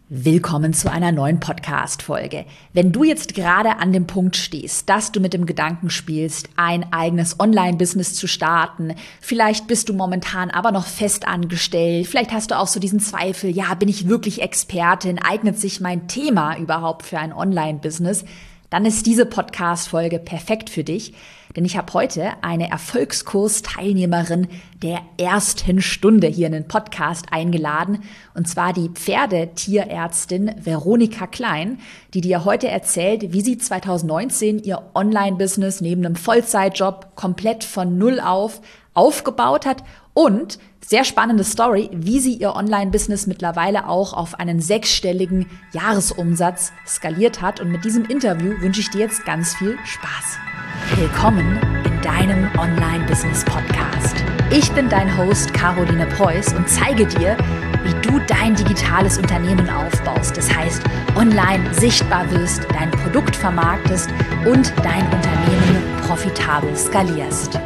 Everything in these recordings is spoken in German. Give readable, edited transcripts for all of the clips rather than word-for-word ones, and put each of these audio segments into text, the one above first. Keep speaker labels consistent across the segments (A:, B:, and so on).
A: Willkommen zu einer neuen Podcast-Folge. Wenn du jetzt gerade an dem Punkt stehst, dass du mit dem Gedanken spielst, ein eigenes Online-Business zu starten, vielleicht bist du momentan aber noch fest angestellt, vielleicht hast du auch so diesen Zweifel, ja, bin ich wirklich Expertin, eignet sich mein Thema überhaupt für ein Online-Business, dann ist diese Podcast-Folge perfekt für dich, denn ich habe heute eine Erfolgskurs-Teilnehmerin der ersten Stunde hier in den Podcast eingeladen, und zwar die Pferdetierärztin Veronika Klein, die dir heute erzählt, wie sie 2019 ihr Online-Business neben einem Vollzeitjob komplett von Null aufgebaut hat und, sehr spannende Story, wie sie ihr Online-Business mittlerweile auch auf einen 6-stelligen Jahresumsatz skaliert hat. Und mit diesem Interview wünsche ich dir jetzt ganz viel Spaß. Willkommen in deinem Online-Business-Podcast. Ich bin dein Host Caroline Preuß und zeige dir, wie du dein digitales Unternehmen aufbaust. Das heißt, online sichtbar wirst, dein Produkt vermarktest und dein Unternehmen profitabel skalierst.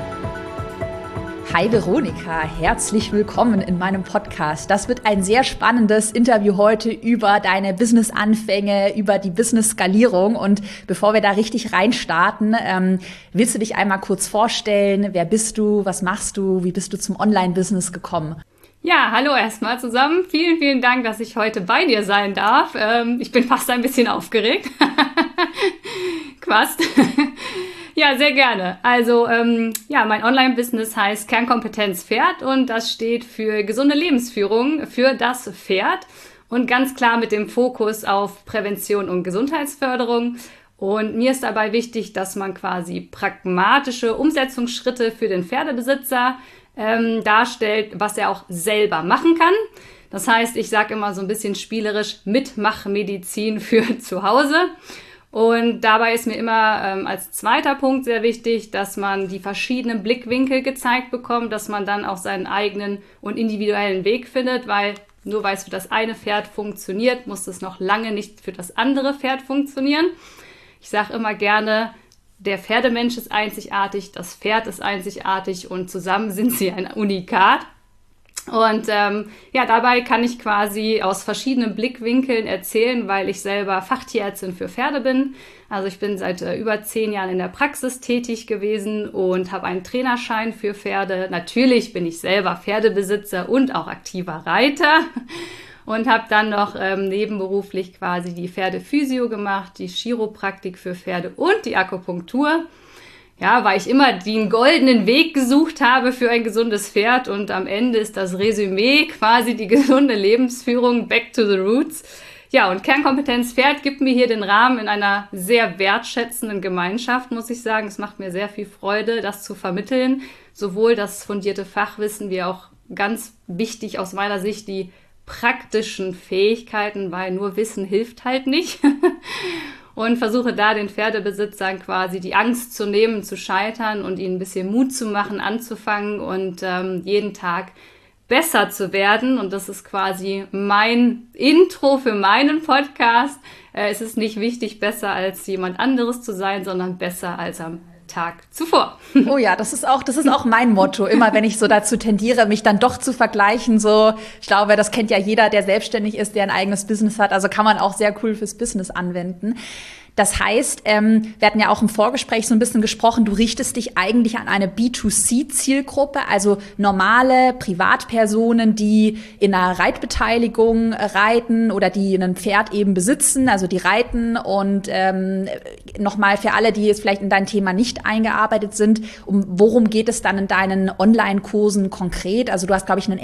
A: Hi Veronika, herzlich willkommen in meinem Podcast. Das wird ein sehr spannendes Interview heute über deine Business-Anfänge, über die Business-Skalierung. Und bevor wir da richtig reinstarten, willst du dich einmal kurz vorstellen? Wer bist du? Was machst du? Wie bist du zum Online-Business gekommen?
B: Ja, hallo erstmal zusammen. Vielen, vielen Dank, dass ich heute bei dir sein darf. Ich bin fast ein bisschen aufgeregt. Quast. Ja, sehr gerne. Also mein Online-Business heißt Kernkompetenz Pferd und das steht für gesunde Lebensführung für das Pferd und ganz klar mit dem Fokus auf Prävention und Gesundheitsförderung. Und mir ist dabei wichtig, dass man quasi pragmatische Umsetzungsschritte für den Pferdebesitzer darstellt, was er auch selber machen kann. Das heißt, ich sage immer so ein bisschen spielerisch Mitmachmedizin für zu Hause. Und dabei ist mir immer als zweiter Punkt sehr wichtig, dass man die verschiedenen Blickwinkel gezeigt bekommt, dass man dann auch seinen eigenen und individuellen Weg findet, weil nur weil es für das eine Pferd funktioniert, muss es noch lange nicht für das andere Pferd funktionieren. Ich sage immer gerne, der Pferdemensch ist einzigartig, das Pferd ist einzigartig und zusammen sind sie ein Unikat. Und dabei kann ich quasi aus verschiedenen Blickwinkeln erzählen, weil ich selber Fachtierärztin für Pferde bin. Also ich bin seit über 10 Jahren in der Praxis tätig gewesen und habe einen Trainerschein für Pferde. Natürlich bin ich selber Pferdebesitzer und auch aktiver Reiter und habe dann noch nebenberuflich quasi die Pferdephysio gemacht, die Chiropraktik für Pferde und die Akupunktur. Ja, weil ich immer den goldenen Weg gesucht habe für ein gesundes Pferd und am Ende ist das Resümee quasi die gesunde Lebensführung, back to the roots. Ja, und Kernkompetenz Pferd gibt mir hier den Rahmen in einer sehr wertschätzenden Gemeinschaft, muss ich sagen. Es macht mir sehr viel Freude, das zu vermitteln. Sowohl das fundierte Fachwissen wie auch ganz wichtig aus meiner Sicht die praktischen Fähigkeiten, weil nur Wissen hilft halt nicht. Und versuche da den Pferdebesitzern quasi die Angst zu nehmen, zu scheitern und ihnen ein bisschen Mut zu machen, anzufangen und jeden Tag besser zu werden. Und das ist quasi mein Intro für meinen Podcast. Es ist nicht wichtig, besser als jemand anderes zu sein, sondern besser als am Tag zuvor.
A: Oh ja, das ist auch mein Motto. Immer wenn ich so dazu tendiere, mich dann doch zu vergleichen, so, ich glaube, das kennt ja jeder, der selbstständig ist, der ein eigenes Business hat. Also kann man auch sehr cool fürs Business anwenden. Das heißt, wir hatten ja auch im Vorgespräch so ein bisschen gesprochen, du richtest dich eigentlich an eine B2C-Zielgruppe, also normale Privatpersonen, die in einer Reitbeteiligung reiten oder die ein Pferd eben besitzen, also die reiten. Und nochmal für alle, die jetzt vielleicht in dein Thema nicht eingearbeitet sind, worum geht es dann in deinen Online-Kursen konkret? Also du hast, glaube ich, einen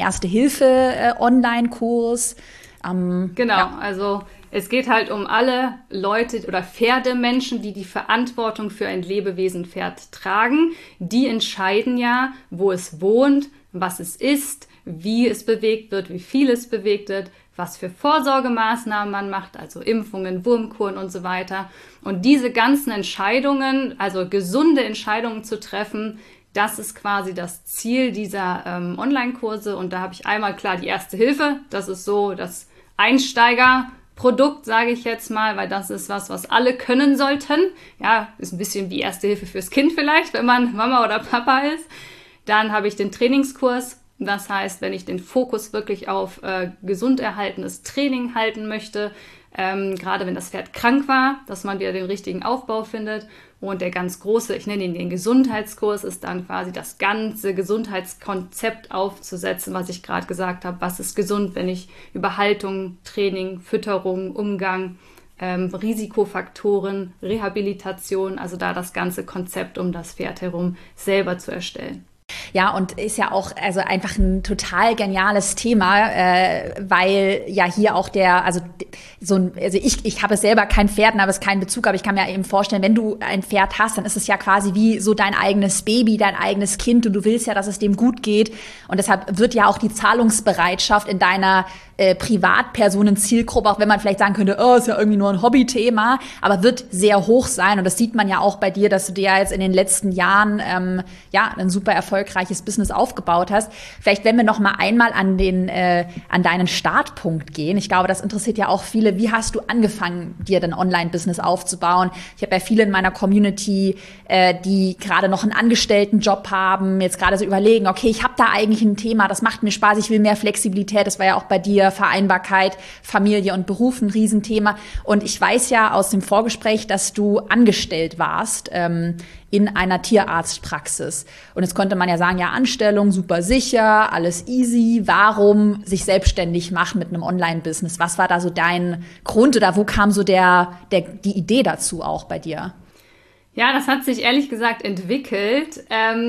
A: Erste-Hilfe-Online-Kurs.
B: Genau, ja. Also es geht halt um alle Leute oder Pferdemenschen, die die Verantwortung für ein Lebewesen-Pferd tragen. Die entscheiden ja, wo es wohnt, was es isst, wie es bewegt wird, wie viel es bewegt wird, was für Vorsorgemaßnahmen man macht, also Impfungen, Wurmkuren und so weiter. Und diese ganzen Entscheidungen, also gesunde Entscheidungen zu treffen, das ist quasi das Ziel dieser Online-Kurse. Und da habe ich einmal klar die Erste Hilfe. Das ist so das Einsteigerprodukt, sage ich jetzt mal, weil das ist was alle können sollten. Ja, ist ein bisschen wie Erste Hilfe fürs Kind vielleicht, wenn man Mama oder Papa ist. Dann habe ich den Trainingskurs Das heißt, wenn ich den Fokus wirklich auf gesund erhaltenes Training halten möchte, gerade wenn das Pferd krank war, dass man wieder den richtigen Aufbau findet. Und der ganz große, ich nenne ihn den Gesundheitskurs, ist dann quasi das ganze Gesundheitskonzept aufzusetzen, was ich gerade gesagt habe. Was ist gesund, wenn ich über Haltung, Training, Fütterung, Umgang, Risikofaktoren, Rehabilitation, also da das ganze Konzept um das Pferd herum selber zu erstellen.
A: Ja, und ist ja auch also einfach ein total geniales Thema, weil ja hier auch also ich habe selber kein Pferd, habe es keinen Bezug, aber ich kann mir eben vorstellen, wenn du ein Pferd hast, dann ist es ja quasi wie so dein eigenes Baby, dein eigenes Kind und du willst ja, dass es dem gut geht und deshalb wird ja auch die Zahlungsbereitschaft in deiner Privatpersonen-Zielgruppe, auch wenn man vielleicht sagen könnte, oh, ist ja irgendwie nur ein Hobbythema, aber wird sehr hoch sein und das sieht man ja auch bei dir, dass du dir ja jetzt in den letzten Jahren ein super erfolgreiches Business aufgebaut hast. Vielleicht, wenn wir noch mal einmal an deinen Startpunkt gehen. Ich glaube, das interessiert ja auch viele. Wie hast du angefangen, dir dein Online-Business aufzubauen? Ich habe ja viele in meiner Community, die gerade noch einen Angestelltenjob haben, jetzt gerade so überlegen, okay, ich habe da eigentlich ein Thema, das macht mir Spaß, ich will mehr Flexibilität. Das war ja auch bei dir Vereinbarkeit, Familie und Beruf ein Riesenthema. Und ich weiß ja aus dem Vorgespräch, dass du angestellt warst in einer Tierarztpraxis. Und jetzt könnte man ja sagen, ja, Anstellung, super sicher, alles easy. Warum sich selbstständig machen mit einem Online-Business? Was war da so dein Grund oder wo kam so die Idee dazu auch bei dir?
B: Ja, das hat sich ehrlich gesagt entwickelt.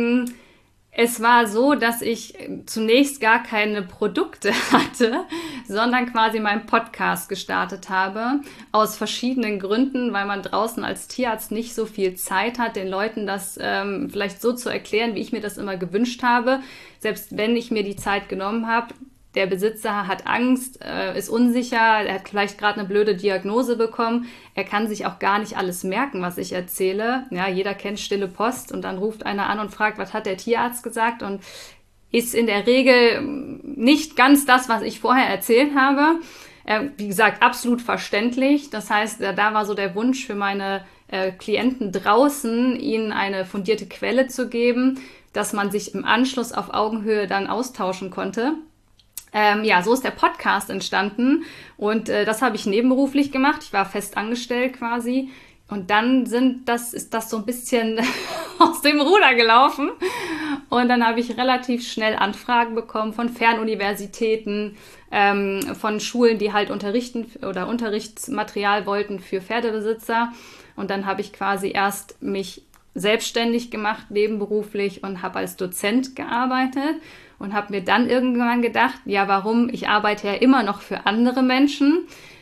B: Es war so, dass ich zunächst gar keine Produkte hatte, sondern quasi meinen Podcast gestartet habe. Aus verschiedenen Gründen, weil man draußen als Tierarzt nicht so viel Zeit hat, den Leuten das vielleicht so zu erklären, wie ich mir das immer gewünscht habe. Selbst wenn ich mir die Zeit genommen habe, der Besitzer hat Angst, ist unsicher, er hat vielleicht gerade eine blöde Diagnose bekommen. Er kann sich auch gar nicht alles merken, was ich erzähle. Ja, jeder kennt stille Post und dann ruft einer an und fragt, was hat der Tierarzt gesagt? Und ist in der Regel nicht ganz das, was ich vorher erzählt habe. Wie gesagt, absolut verständlich. Das heißt, da war so der Wunsch für meine Klienten draußen, ihnen eine fundierte Quelle zu geben, dass man sich im Anschluss auf Augenhöhe dann austauschen konnte. So ist der Podcast entstanden und das habe ich nebenberuflich gemacht. Ich war fest angestellt quasi und dann ist das so ein bisschen aus dem Ruder gelaufen und dann habe ich relativ schnell Anfragen bekommen von Fernuniversitäten, von Schulen, die halt unterrichten oder Unterrichtsmaterial wollten für Pferdebesitzer und dann habe ich quasi erst mich selbstständig gemacht, nebenberuflich und habe als Dozent gearbeitet. Und habe mir dann irgendwann gedacht, ja, warum? Ich arbeite ja immer noch für andere Menschen.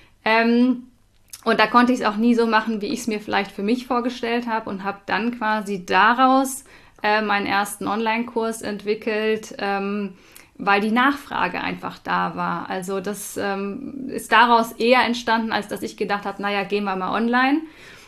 B: Und da konnte ich es auch nie so machen, wie ich es mir vielleicht für mich vorgestellt habe. Und habe dann quasi daraus meinen ersten Online-Kurs entwickelt, weil die Nachfrage einfach da war. Also das ist daraus eher entstanden, als dass ich gedacht habe, naja, gehen wir mal online.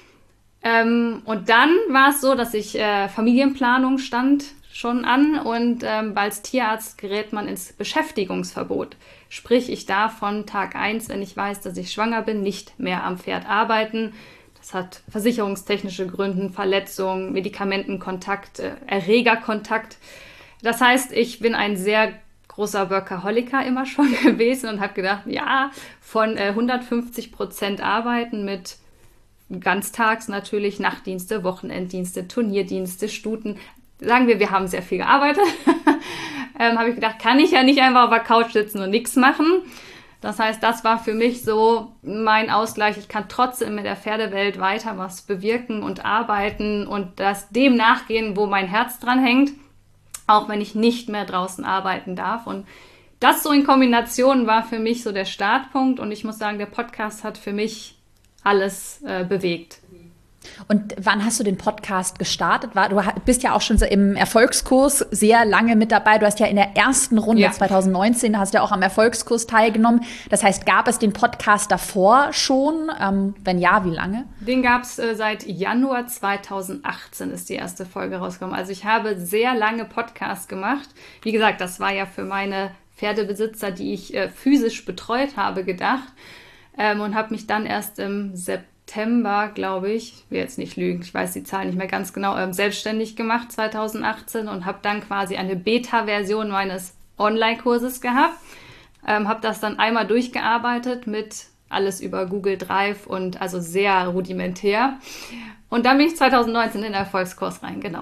B: Und dann war es so, dass ich Familienplanung stand schon an und als Tierarzt gerät man ins Beschäftigungsverbot. Sprich, ich darf von Tag 1, wenn ich weiß, dass ich schwanger bin, nicht mehr am Pferd arbeiten. Das hat versicherungstechnische Gründe, Verletzungen, Medikamentenkontakt, Erregerkontakt. Das heißt, ich bin ein sehr großer Workaholiker immer schon gewesen und habe gedacht, ja, von 150% arbeiten mit ganztags natürlich, Nachtdienste, Wochenenddienste, Turnierdienste, Stuten. Sagen wir haben sehr viel gearbeitet. Habe ich gedacht, kann ich ja nicht einfach auf der Couch sitzen und nichts machen. Das heißt, das war für mich so mein Ausgleich. Ich kann trotzdem in der Pferdewelt weiter was bewirken und arbeiten und dem nachgehen, wo mein Herz dran hängt, auch wenn ich nicht mehr draußen arbeiten darf. Und das so in Kombination war für mich so der Startpunkt. Und ich muss sagen, der Podcast hat für mich alles bewegt.
A: Und wann hast du den Podcast gestartet? Du bist ja auch schon im Erfolgskurs sehr lange mit dabei. Du hast ja in der ersten Runde 2019, hast ja auch am Erfolgskurs teilgenommen. Das heißt, gab es den Podcast davor schon? Wenn ja, wie lange?
B: Den gab es seit Januar 2018 ist die erste Folge rausgekommen. Also ich habe sehr lange Podcasts gemacht. Wie gesagt, das war ja für meine Pferdebesitzer, die ich physisch betreut habe, gedacht. Und habe mich dann erst im September, glaube ich will jetzt nicht lügen, ich weiß die Zahl nicht mehr ganz genau, selbstständig gemacht 2018 und habe dann quasi eine Beta-Version meines Online-Kurses gehabt, habe das dann einmal durchgearbeitet mit alles über Google Drive und also sehr rudimentär. Und dann bin ich 2019 in den Erfolgskurs rein, genau.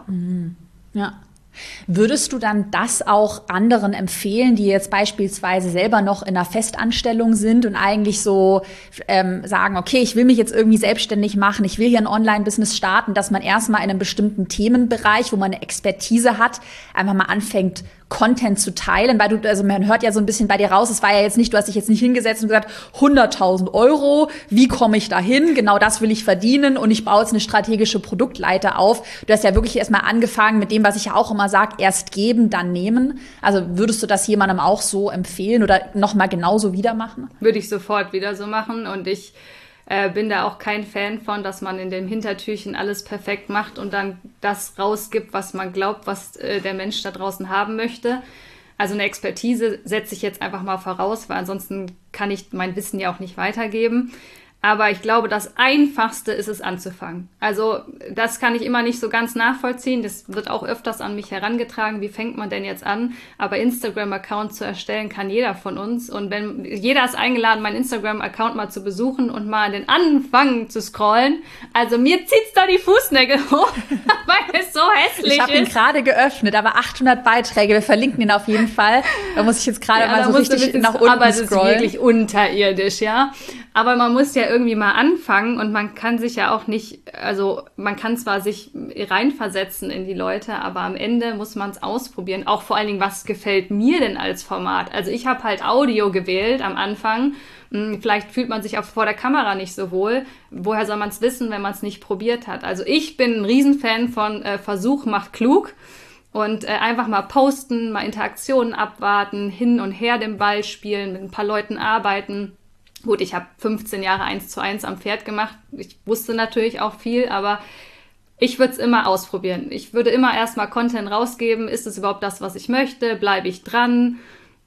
A: Ja. Würdest du dann das auch anderen empfehlen, die jetzt beispielsweise selber noch in einer Festanstellung sind und eigentlich so sagen, okay, ich will mich jetzt irgendwie selbstständig machen, ich will hier ein Online-Business starten, dass man erstmal in einem bestimmten Themenbereich, wo man eine Expertise hat, einfach mal anfängt, Content zu teilen, weil also man hört ja so ein bisschen bei dir raus, es war ja jetzt nicht, du hast dich jetzt nicht hingesetzt und gesagt, 100.000 Euro, wie komme ich da hin? Genau das will ich verdienen und ich baue jetzt eine strategische Produktleiter auf. Du hast ja wirklich erstmal angefangen mit dem, was ich ja auch immer sage, erst geben, dann nehmen. Also würdest du das jemandem auch so empfehlen oder nochmal genauso wieder machen?
B: Würde ich sofort wieder so machen und ich bin da auch kein Fan von, dass man in dem Hintertürchen alles perfekt macht und dann das rausgibt, was man glaubt, was der Mensch da draußen haben möchte. Also eine Expertise setze ich jetzt einfach mal voraus, weil ansonsten kann ich mein Wissen ja auch nicht weitergeben. Aber ich glaube, das Einfachste ist es anzufangen. Also das kann ich immer nicht so ganz nachvollziehen. Das wird auch öfters an mich herangetragen. Wie fängt man denn jetzt an? Aber Instagram-Account zu erstellen kann jeder von uns. Und wenn jeder ist eingeladen, meinen Instagram-Account mal zu besuchen und mal an den Anfang zu scrollen. Also mir zieht's da die Fußnägel hoch, weil es so hässlich ist.
A: Ich habe ihn gerade geöffnet, aber 800 Beiträge. Wir verlinken ihn auf jeden Fall. Da muss ich jetzt gerade mal so richtig nach unten
B: aber es
A: scrollen.
B: ist wirklich unterirdisch, ja. Aber man muss ja irgendwie mal anfangen und man kann sich ja auch nicht, also man kann zwar sich reinversetzen in die Leute, aber am Ende muss man es ausprobieren. Auch vor allen Dingen, was gefällt mir denn als Format? Also ich habe halt Audio gewählt am Anfang. Vielleicht fühlt man sich auch vor der Kamera nicht so wohl. Woher soll man es wissen, wenn man es nicht probiert hat? Also ich bin ein Riesenfan von Versuch macht klug. Und einfach mal posten, mal Interaktionen abwarten, hin und her den Ball spielen, mit ein paar Leuten arbeiten. Gut, ich habe 15 Jahre 1:1 am Pferd gemacht. Ich wusste natürlich auch viel, aber ich würde es immer ausprobieren. Ich würde immer erstmal Content rausgeben. Ist es überhaupt das, was ich möchte? Bleibe ich dran?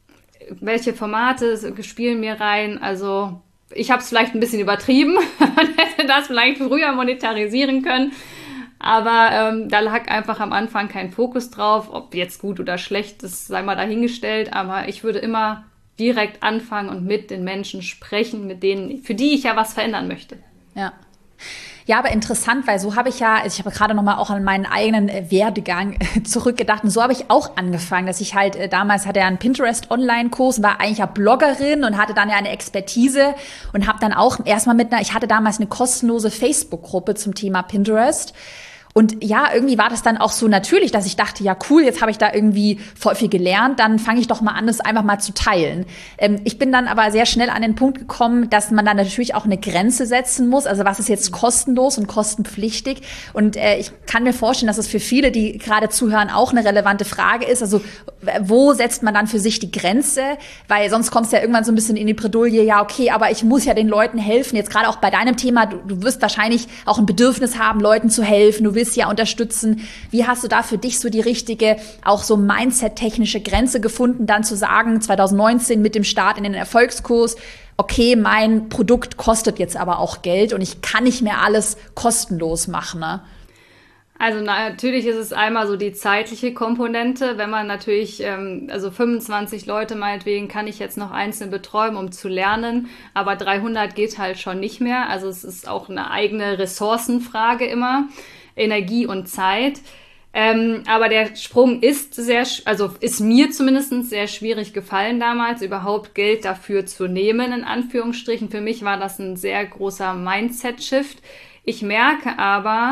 B: Welche Formate spielen mir rein? Also ich habe es vielleicht ein bisschen übertrieben. Man hätte das vielleicht früher monetarisieren können. Aber da lag einfach am Anfang kein Fokus drauf. Ob jetzt gut oder schlecht, das sei mal dahingestellt. Aber ich würde immer direkt anfangen und mit den Menschen sprechen, mit denen, für die ich ja was verändern möchte.
A: Ja. Ja, aber interessant, weil so habe ich ja, also ich habe gerade nochmal auch an meinen eigenen Werdegang zurückgedacht und so habe ich auch angefangen, dass ich halt, damals hatte ja einen Pinterest-Online-Kurs, war eigentlich ja Bloggerin und hatte dann ja eine Expertise und habe dann auch erstmal ich hatte damals eine kostenlose Facebook-Gruppe zum Thema Pinterest. Und ja, irgendwie war das dann auch so natürlich, dass ich dachte, ja cool, jetzt habe ich da irgendwie voll viel gelernt, dann fange ich doch mal an, das einfach mal zu teilen. Ich bin dann aber sehr schnell an den Punkt gekommen, dass man dann natürlich auch eine Grenze setzen muss. Also was ist jetzt kostenlos und kostenpflichtig? Und ich kann mir vorstellen, dass es für viele, die gerade zuhören, auch eine relevante Frage ist. Also wo setzt man dann für sich die Grenze? Weil sonst kommst du ja irgendwann so ein bisschen in die Bredouille, ja okay, aber ich muss ja den Leuten helfen. Jetzt gerade auch bei deinem Thema, du wirst wahrscheinlich auch ein Bedürfnis haben, Leuten zu helfen. Du willst ja unterstützen. Wie hast du da für dich so die richtige, auch so Mindset-technische Grenze gefunden, dann zu sagen, 2019 mit dem Start in den Erfolgskurs, okay, mein Produkt kostet jetzt aber auch Geld und ich kann nicht mehr alles kostenlos machen, ne?
B: Also natürlich ist es einmal so die zeitliche Komponente, wenn man natürlich, also 25 Leute meinetwegen kann ich jetzt noch einzeln betreuen, um zu lernen, aber 300 geht halt schon nicht mehr. Also es ist auch eine eigene Ressourcenfrage immer. Energie und Zeit. Aber der Sprung ist ist mir zumindest sehr schwierig gefallen damals, überhaupt Geld dafür zu nehmen, in Anführungsstrichen. Für mich war das ein sehr großer Mindset-Shift. Ich merke aber,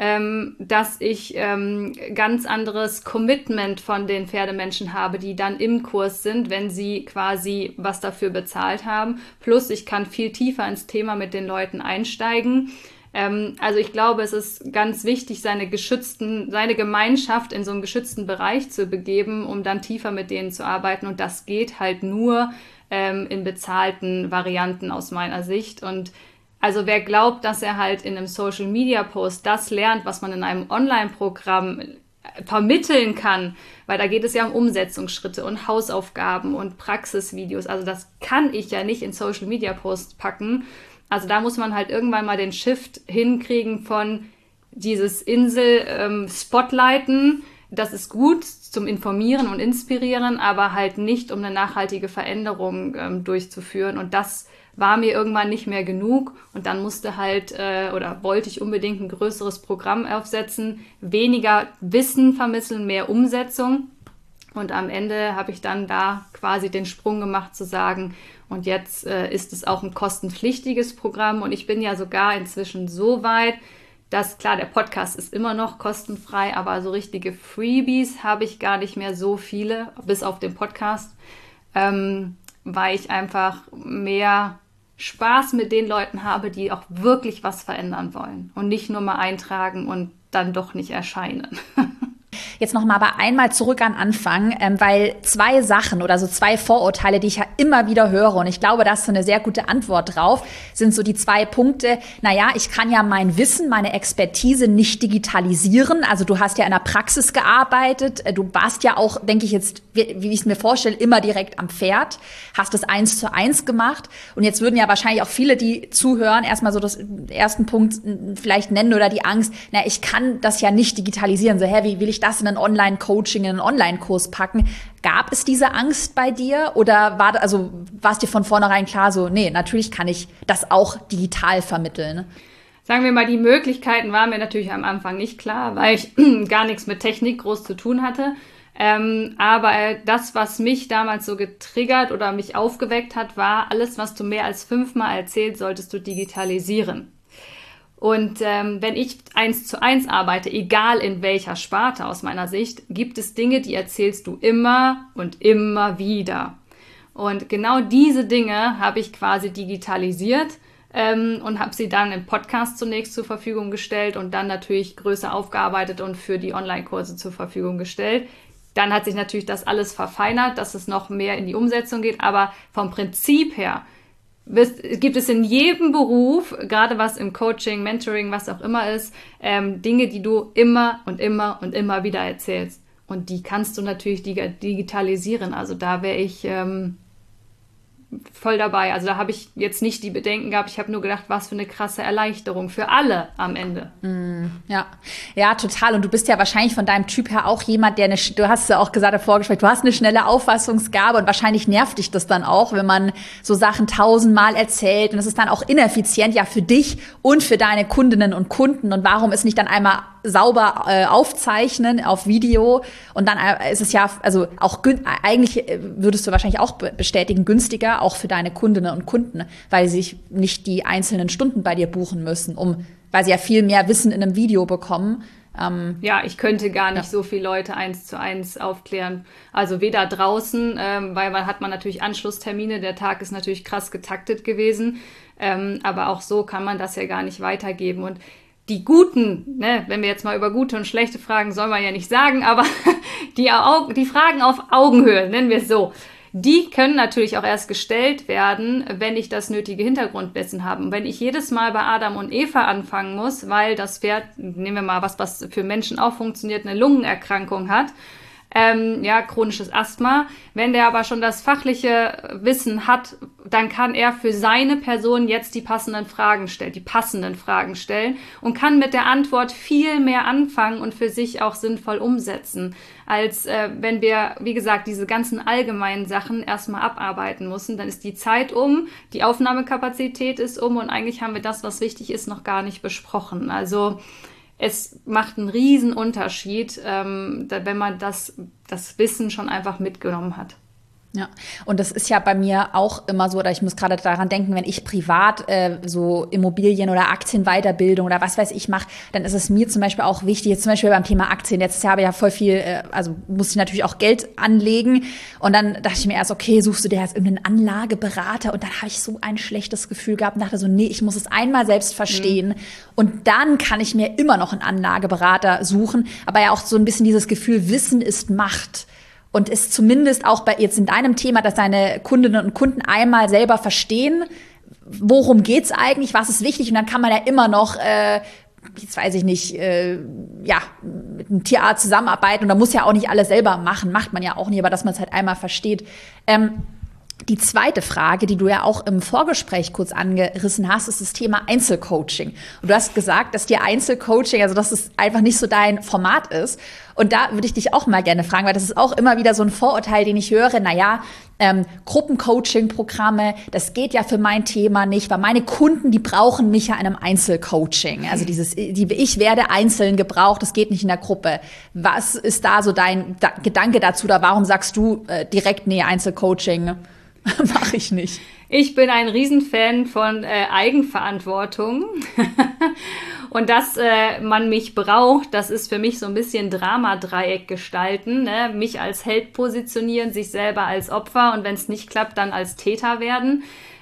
B: dass ich ganz anderes Commitment von den Pferdemenschen habe, die dann im Kurs sind, wenn sie quasi was dafür bezahlt haben. Plus ich kann viel tiefer ins Thema mit den Leuten einsteigen. Also ich glaube, es ist ganz wichtig, seine Gemeinschaft in so einen geschützten Bereich zu begeben, um dann tiefer mit denen zu arbeiten. Und das geht halt nur in bezahlten Varianten aus meiner Sicht. Und also wer glaubt, dass er halt in einem Social-Media-Post das lernt, was man in einem Online-Programm vermitteln kann, weil da geht es ja um Umsetzungsschritte und Hausaufgaben und Praxisvideos. Also das kann ich ja nicht in Social-Media-Posts packen. Also da muss man halt irgendwann mal den Shift hinkriegen von dieses Spotlighten, das ist gut zum Informieren und Inspirieren, aber halt nicht, um eine nachhaltige Veränderung durchzuführen. Und das war mir irgendwann nicht mehr genug. Und dann musste halt oder wollte ich unbedingt ein größeres Programm aufsetzen, weniger Wissen vermitteln, mehr Umsetzung. Und am Ende habe ich dann da quasi den Sprung gemacht zu sagen, und jetzt ist es auch ein kostenpflichtiges Programm. Und ich bin ja sogar inzwischen so weit, dass, klar, der Podcast ist immer noch kostenfrei, aber so richtige Freebies habe ich gar nicht mehr so viele, bis auf den Podcast, weil ich einfach mehr Spaß mit den Leuten habe, die auch wirklich was verändern wollen und nicht nur mal eintragen und dann doch nicht erscheinen.
A: Jetzt noch mal aber einmal zurück an Anfang, weil 2 Sachen oder so 2 Vorurteile, die ich ja immer wieder höre, und ich glaube, da hast du eine sehr gute Antwort drauf, sind so die 2 Punkte. Naja, ich kann ja mein Wissen, meine Expertise nicht digitalisieren. Also du hast ja in der Praxis gearbeitet. Du warst ja auch, denke ich jetzt, wie ich es mir vorstelle, immer direkt am Pferd. Hast es 1:1 gemacht. Und jetzt würden ja wahrscheinlich auch viele, die zuhören, erstmal so das ersten Punkt vielleicht nennen oder die Angst, na, ich kann das ja nicht digitalisieren. So, wie will ich das in ein Online-Coaching, in einen Online-Kurs packen? Gab es diese Angst bei dir oder war es dir von vornherein klar so, nee, natürlich kann ich das auch digital vermitteln?
B: Sagen wir mal, die Möglichkeiten waren mir natürlich am Anfang nicht klar, weil ich gar nichts mit Technik groß zu tun hatte. Aber das, was mich damals so getriggert oder mich aufgeweckt hat, war, alles, was du mehr als 5-mal erzählst, solltest du digitalisieren. Und wenn ich 1:1 arbeite, egal in welcher Sparte aus meiner Sicht, gibt es Dinge, die erzählst du immer und immer wieder. Und genau diese Dinge habe ich quasi digitalisiert und habe sie dann im Podcast zunächst zur Verfügung gestellt und dann natürlich größer aufgearbeitet und für die Online-Kurse zur Verfügung gestellt. Dann hat sich natürlich das alles verfeinert, dass es noch mehr in die Umsetzung geht, aber vom Prinzip her gibt es in jedem Beruf, gerade was im Coaching, Mentoring, was auch immer ist, Dinge, die du immer und immer und immer wieder erzählst. Und die kannst du natürlich digitalisieren. Also da wäre ich voll dabei. Also da habe ich jetzt nicht die Bedenken gehabt. Ich habe nur gedacht, was für eine krasse Erleichterung für alle am Ende.
A: Ja, total. Und du bist ja wahrscheinlich von deinem Typ her auch jemand, du hast es ja auch gesagt im Vorgespräch, du hast eine schnelle Auffassungsgabe und wahrscheinlich nervt dich das dann auch, wenn man so Sachen 1000-mal erzählt und es ist dann auch ineffizient, ja, für dich und für deine Kundinnen und Kunden. Und warum ist nicht dann einmal sauber aufzeichnen auf Video und dann ist es ja, also auch eigentlich würdest du wahrscheinlich auch bestätigen, günstiger auch für deine Kundinnen und Kunden, weil sie sich nicht die einzelnen Stunden bei dir buchen müssen, weil sie ja viel mehr Wissen in einem Video bekommen.
B: Ja, ich könnte gar nicht so viele Leute 1:1 aufklären. Also weder draußen, weil man hat natürlich Anschlusstermine, der Tag ist natürlich krass getaktet gewesen, aber auch so kann man das ja gar nicht weitergeben. Und die Guten, ne, wenn wir jetzt mal über gute und schlechte Fragen, soll man ja nicht sagen, aber die Fragen auf Augenhöhe, nennen wir es so, die können natürlich auch erst gestellt werden, wenn ich das nötige Hintergrundwissen habe. Und wenn ich jedes Mal bei Adam und Eva anfangen muss, weil das Pferd, nehmen wir mal was für Menschen auch funktioniert, eine Lungenerkrankung hat, chronisches Asthma. Wenn der aber schon das fachliche Wissen hat, dann kann er für seine Person jetzt die passenden Fragen stellen und kann mit der Antwort viel mehr anfangen und für sich auch sinnvoll umsetzen, als wenn wir, wie gesagt, diese ganzen allgemeinen Sachen erstmal abarbeiten müssen. Dann ist die Zeit um, die Aufnahmekapazität ist um und eigentlich haben wir das, was wichtig ist, noch gar nicht besprochen. Also es macht einen riesen Unterschied, wenn man das Wissen schon einfach mitgenommen hat.
A: Ja, und das ist ja bei mir auch immer so, oder ich muss gerade daran denken, wenn ich privat so Immobilien- oder Aktienweiterbildung oder was weiß ich mache, dann ist es mir zum Beispiel auch wichtig, jetzt zum Beispiel beim Thema Aktien, jetzt habe ich ja voll viel, also musste ich natürlich auch Geld anlegen und dann dachte ich mir erst, okay, suchst du dir jetzt irgendeinen Anlageberater und dann habe ich so ein schlechtes Gefühl gehabt und dachte so, nee, ich muss es einmal selbst verstehen und dann kann ich mir immer noch einen Anlageberater suchen, aber ja auch so ein bisschen dieses Gefühl, Wissen ist Macht. Und ist zumindest auch jetzt in deinem Thema, dass deine Kundinnen und Kunden einmal selber verstehen, worum geht's eigentlich, was ist wichtig. Und dann kann man ja immer noch, jetzt weiß ich nicht, mit einem Tierarzt zusammenarbeiten. Und man muss ja auch nicht alles selber machen, macht man ja auch nicht, aber dass man es halt einmal versteht. Die zweite Frage, die du ja auch im Vorgespräch kurz angerissen hast, ist das Thema Einzelcoaching. Und du hast gesagt, dass dir Einzelcoaching, also dass es einfach nicht so dein Format ist. Und da würde ich dich auch mal gerne fragen, weil das ist auch immer wieder so ein Vorurteil, den ich höre. Gruppencoaching-Programme, das geht ja für mein Thema nicht, weil meine Kunden, die brauchen mich ja in einem Einzelcoaching. Also ich werde einzeln gebraucht, das geht nicht in der Gruppe. Was ist da so dein Gedanke dazu? Oder warum sagst du direkt, nee, Einzelcoaching mache ich nicht?
B: Ich bin ein Riesenfan von Eigenverantwortung und dass man mich braucht, das ist für mich so ein bisschen Dramadreieck gestalten, ne? Mich als Held positionieren, sich selber als Opfer und wenn es nicht klappt, dann als Täter werden.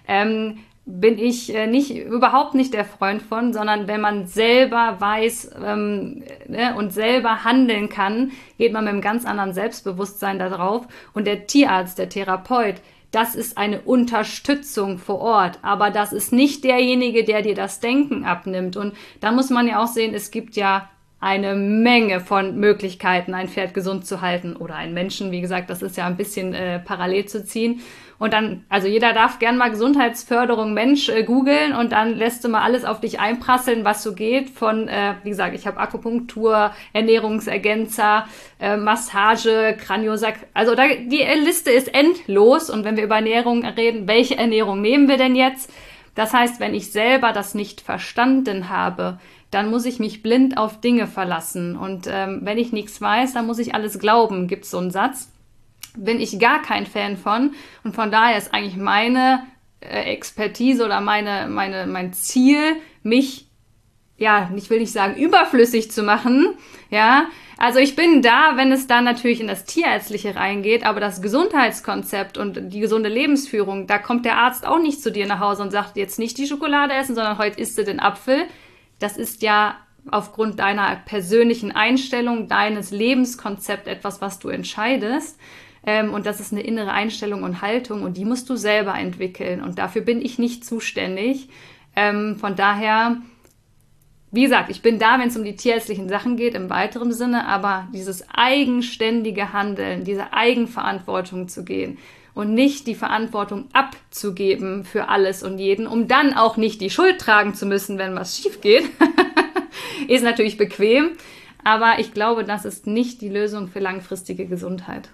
B: Bin ich überhaupt nicht der Freund von, sondern wenn man selber weiß und selber handeln kann, geht man mit einem ganz anderen Selbstbewusstsein da drauf. Und der Tierarzt, der Therapeut, das ist eine Unterstützung vor Ort, aber das ist nicht derjenige, der dir das Denken abnimmt. Und da muss man ja auch sehen, es gibt ja eine Menge von Möglichkeiten, ein Pferd gesund zu halten oder einen Menschen. Wie gesagt, das ist ja ein bisschen parallel zu ziehen. Und dann, also jeder darf gern mal Gesundheitsförderung Mensch googeln und dann lässt du mal alles auf dich einprasseln, was so geht. Von, wie gesagt, ich habe Akupunktur, Ernährungsergänzer, Massage, Kraniosack. Also die Liste ist endlos. Und wenn wir über Ernährung reden, welche Ernährung nehmen wir denn jetzt? Das heißt, wenn ich selber das nicht verstanden habe, dann muss ich mich blind auf Dinge verlassen. Und wenn ich nichts weiß, dann muss ich alles glauben, gibt's so einen Satz. Bin ich gar kein Fan von. Und von daher ist eigentlich meine Expertise oder mein Ziel, mich, ja, ich will nicht sagen überflüssig zu machen, ja. Also ich bin da, wenn es dann natürlich in das Tierärztliche reingeht, aber das Gesundheitskonzept und die gesunde Lebensführung, da kommt der Arzt auch nicht zu dir nach Hause und sagt, jetzt nicht die Schokolade essen, sondern heute isst du den Apfel. Das ist ja aufgrund deiner persönlichen Einstellung, deines Lebenskonzepts etwas, was du entscheidest. Und das ist eine innere Einstellung und Haltung und die musst du selber entwickeln. Und dafür bin ich nicht zuständig. Von daher, wie gesagt, ich bin da, wenn es um die tierärztlichen Sachen geht, im weiteren Sinne, aber dieses eigenständige Handeln, diese Eigenverantwortung zu gehen und nicht die Verantwortung abzugeben für alles und jeden, um dann auch nicht die Schuld tragen zu müssen, wenn was schief geht, ist natürlich bequem. Aber ich glaube, das ist nicht die Lösung für langfristige Gesundheit.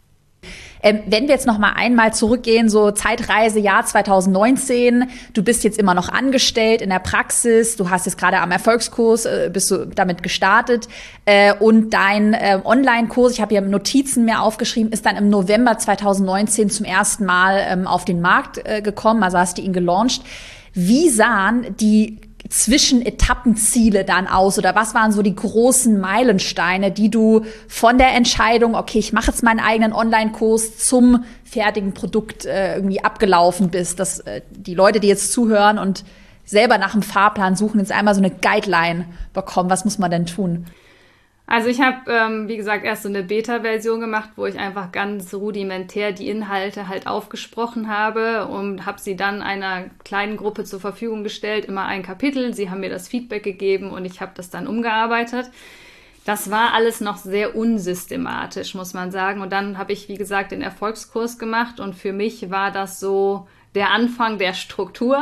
A: Wenn wir jetzt noch mal einmal zurückgehen, so Zeitreise, Jahr 2019, du bist jetzt immer noch angestellt in der Praxis, du hast jetzt gerade am Erfolgskurs, bist du damit gestartet und dein Online-Kurs, ich habe hier Notizen mir aufgeschrieben, ist dann im November 2019 zum ersten Mal auf den Markt gekommen, also hast du ihn gelauncht. Wie sahen die Zwischenetappenziele dann aus oder was waren so die großen Meilensteine, die du von der Entscheidung, okay, ich mache jetzt meinen eigenen Online-Kurs zum fertigen Produkt irgendwie abgelaufen bist, dass die Leute, die jetzt zuhören und selber nach einem Fahrplan suchen, jetzt einmal so eine Guideline bekommen, was muss man denn tun?
B: Also ich habe, wie gesagt, erst so eine Beta-Version gemacht, wo ich einfach ganz rudimentär die Inhalte halt aufgesprochen habe und habe sie dann einer kleinen Gruppe zur Verfügung gestellt, immer ein Kapitel. Sie haben mir das Feedback gegeben und ich habe das dann umgearbeitet. Das war alles noch sehr unsystematisch, muss man sagen. Und dann habe ich, wie gesagt, den Erfolgskurs gemacht und für mich war das so der Anfang der Struktur.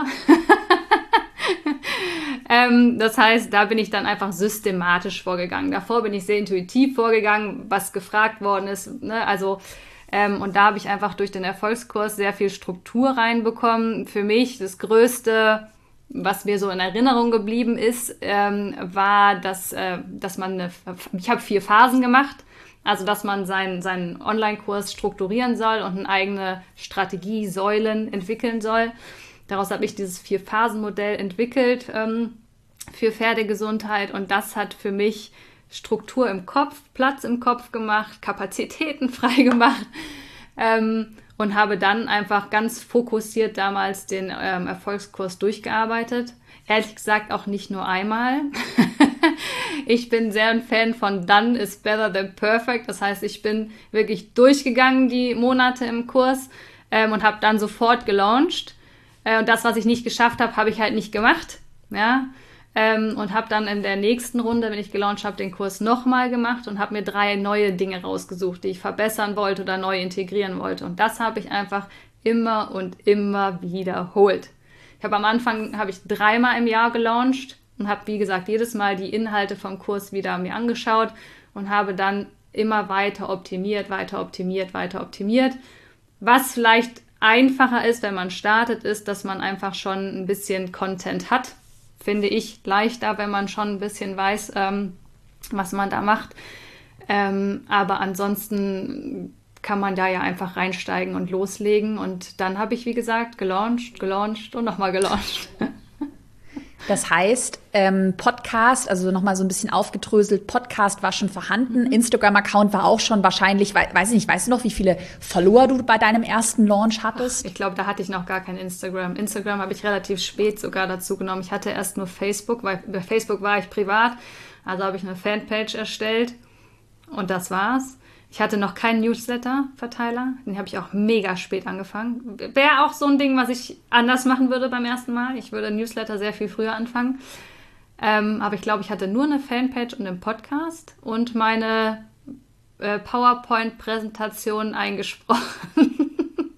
B: Das heißt, da bin ich dann einfach systematisch vorgegangen. Davor bin ich sehr intuitiv vorgegangen, was gefragt worden ist. Ne? Also, und da habe ich einfach durch den Erfolgskurs sehr viel Struktur reinbekommen. Für mich das Größte, was mir so in Erinnerung geblieben ist, war, dass man ich habe 4 Phasen gemacht. Also, dass man seinen Online-Kurs strukturieren soll und eine eigene Strategie, Säulen entwickeln soll. Daraus habe ich dieses 4-Phasen-Modell entwickelt für Pferdegesundheit und das hat für mich Struktur im Kopf, Platz im Kopf gemacht, Kapazitäten frei gemacht und habe dann einfach ganz fokussiert damals den Erfolgskurs durchgearbeitet. Ehrlich gesagt auch nicht nur einmal. Ich bin sehr ein Fan von Done is better than perfect. Das heißt, ich bin wirklich durchgegangen die Monate im Kurs und habe dann sofort gelauncht. Und das, was ich nicht geschafft habe, habe ich halt nicht gemacht. Ja? Und habe dann in der nächsten Runde, wenn ich gelauncht habe, den Kurs nochmal gemacht und habe mir 3 neue Dinge rausgesucht, die ich verbessern wollte oder neu integrieren wollte. Und das habe ich einfach immer und immer wiederholt. Am Anfang 3-mal im Jahr gelauncht und habe, wie gesagt, jedes Mal die Inhalte vom Kurs wieder mir angeschaut und habe dann immer weiter optimiert. Was vielleicht einfacher ist, wenn man startet, ist, dass man einfach schon ein bisschen Content hat. Finde ich leichter, wenn man schon ein bisschen weiß, was man da macht. Aber ansonsten kann man da ja einfach reinsteigen und loslegen. Und dann habe ich, wie gesagt, gelauncht und nochmal gelauncht.
A: Das heißt, Podcast, also nochmal so ein bisschen aufgedröselt, Podcast war schon vorhanden, Instagram-Account war auch schon wahrscheinlich, weiß ich nicht, weißt du noch, wie viele Follower du bei deinem ersten Launch hattest?
B: Ich glaube, da hatte ich noch gar kein Instagram. Instagram habe ich relativ spät sogar dazu genommen. Ich hatte erst nur Facebook, weil bei Facebook war ich privat. Also habe ich eine Fanpage erstellt und das war's. Ich hatte noch keinen Newsletter-Verteiler. Den habe ich auch mega spät angefangen. Wäre auch so ein Ding, was ich anders machen würde beim ersten Mal. Ich würde Newsletter sehr viel früher anfangen. Aber ich glaube, ich hatte nur eine Fanpage und einen Podcast und meine PowerPoint-Präsentation eingesprochen.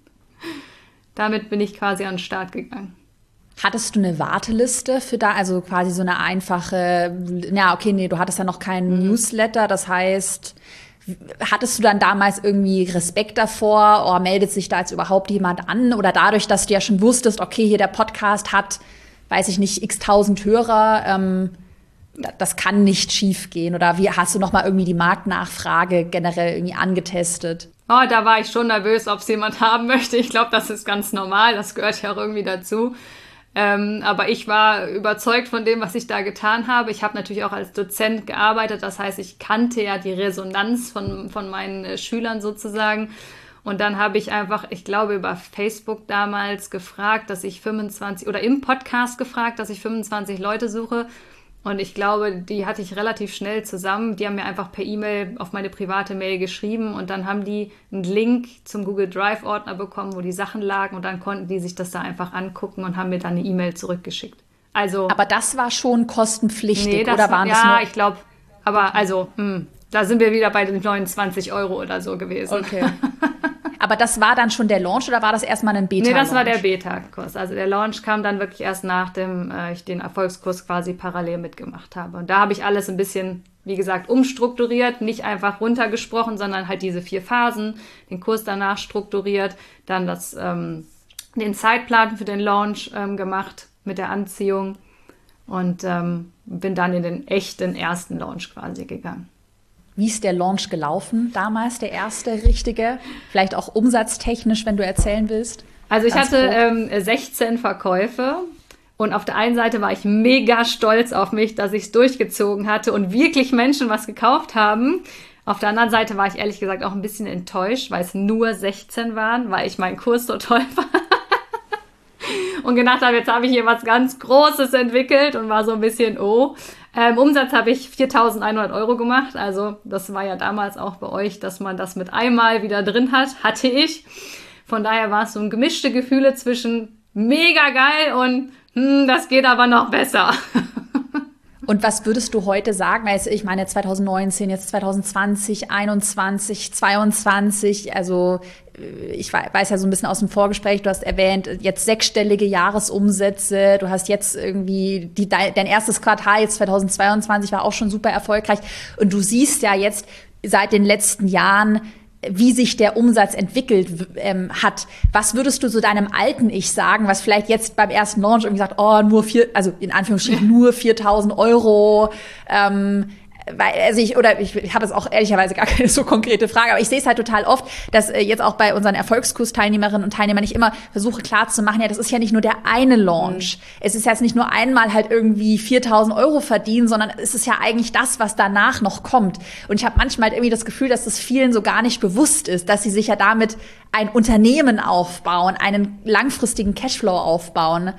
B: Damit bin ich quasi an den Start gegangen.
A: Hattest du eine Warteliste für da, also quasi so eine einfache, du hattest ja noch keinen Newsletter, das heißt, hattest du dann damals irgendwie Respekt davor, meldet sich da jetzt überhaupt jemand an? Oder dadurch, dass du ja schon wusstest, okay, hier der Podcast hat, weiß ich nicht, x-tausend Hörer, das kann nicht schief gehen? Oder wie hast du noch mal irgendwie die Marktnachfrage generell irgendwie angetestet?
B: Oh, da war ich schon nervös, ob es jemand haben möchte. Ich glaube, das ist ganz normal, das gehört ja auch irgendwie dazu. Aber ich war überzeugt von dem, was ich da getan habe. Ich habe natürlich auch als Dozent gearbeitet. Das heißt, ich kannte ja die Resonanz von meinen Schülern sozusagen. Und dann habe ich einfach, ich glaube, über Facebook damals gefragt, dass ich 25, oder im Podcast gefragt, dass ich 25 Leute suche. Und ich glaube, die hatte ich relativ schnell zusammen. Die haben mir einfach per E-Mail auf meine private Mail geschrieben und dann haben die einen Link zum Google Drive-Ordner bekommen, wo die Sachen lagen und dann konnten die sich das da einfach angucken und haben mir dann eine E-Mail zurückgeschickt. Also,
A: aber das war schon kostenpflichtig,
B: nee,
A: oder waren das nur?
B: Ja, ich glaube, aber also, da sind wir wieder bei den 29 € oder so gewesen.
A: Okay. Aber das war dann schon der Launch oder war das erstmal ein Beta-Launch?
B: Nee, das war der Beta-Kurs. Also der Launch kam dann wirklich erst nachdem ich den Erfolgskurs quasi parallel mitgemacht habe. Und da habe ich alles ein bisschen, wie gesagt, umstrukturiert, nicht einfach runtergesprochen, sondern halt diese 4 Phasen, den Kurs danach strukturiert, dann den Zeitplan für den Launch gemacht mit der Anziehung und bin dann in den echten ersten Launch quasi gegangen.
A: Wie ist der Launch gelaufen damals, der erste richtige? Vielleicht auch umsatztechnisch, wenn du erzählen willst.
B: Also ich hatte 16 Verkäufe und auf der einen Seite war ich mega stolz auf mich, dass ich es durchgezogen hatte und wirklich Menschen was gekauft haben. Auf der anderen Seite war ich ehrlich gesagt auch ein bisschen enttäuscht, weil es nur 16 waren, weil ich meinen Kurs so toll fand. Und gedacht habe, jetzt habe ich hier was ganz Großes entwickelt und war so ein bisschen, Umsatz habe ich 4.100 € gemacht. Also das war ja damals auch bei euch, dass man das mit einmal wieder drin hat, hatte ich. Von daher war es so ein gemischte Gefühle zwischen mega geil und das geht aber noch besser.
A: Und was würdest du heute sagen? Weil ich meine 2019, jetzt 2020, 21, 22, also ich weiß ja so ein bisschen aus dem Vorgespräch, du hast erwähnt, jetzt 6-stellige Jahresumsätze, du hast jetzt irgendwie dein erstes Quartal jetzt 2022 war auch schon super erfolgreich und du siehst ja jetzt seit den letzten Jahren, wie sich der Umsatz entwickelt hat. Was würdest du so deinem alten Ich sagen, was vielleicht jetzt beim ersten Launch irgendwie sagt, nur in Anführungsstrichen nur 4.000 €, ich habe jetzt auch ehrlicherweise gar keine so konkrete Frage, aber ich sehe es halt total oft, dass jetzt auch bei unseren Erfolgskurs-Teilnehmerinnen und Teilnehmern ich immer versuche klarzumachen, ja, das ist ja nicht nur der eine Launch. Es ist jetzt nicht nur einmal halt irgendwie 4.000 € verdienen, sondern es ist ja eigentlich das, was danach noch kommt. Und ich habe manchmal halt irgendwie das Gefühl, dass das vielen so gar nicht bewusst ist, dass sie sich ja damit ein Unternehmen aufbauen, einen langfristigen Cashflow aufbauen.